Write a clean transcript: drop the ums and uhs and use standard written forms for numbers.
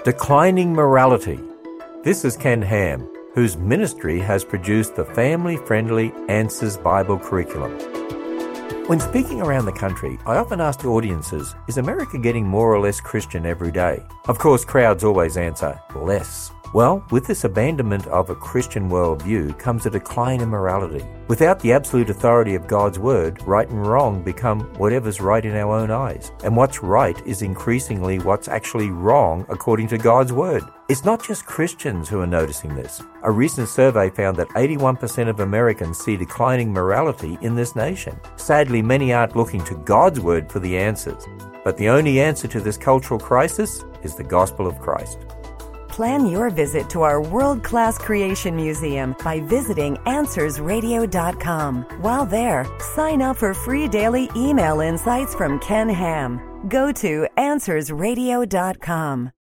Declining morality. This is Ken Ham, whose ministry has produced the family-friendly Answers Bible curriculum. When speaking around the country, I often ask audiences, is America getting more or less Christian every day? Of course, crowds always answer, less. Well, with this abandonment of a Christian worldview comes a decline in morality. Without the absolute authority of God's Word, right and wrong become whatever's right in our own eyes. And what's right is increasingly what's actually wrong according to God's Word. It's not just Christians who are noticing this. A recent survey found that 81% of Americans see declining morality in this nation. Sadly, many aren't looking to God's Word for the answers. But the only answer to this cultural crisis is the gospel of Christ. Plan your visit to our world-class creation museum by visiting AnswersRadio.com. While there, sign up for free daily email insights from Ken Ham. Go to AnswersRadio.com.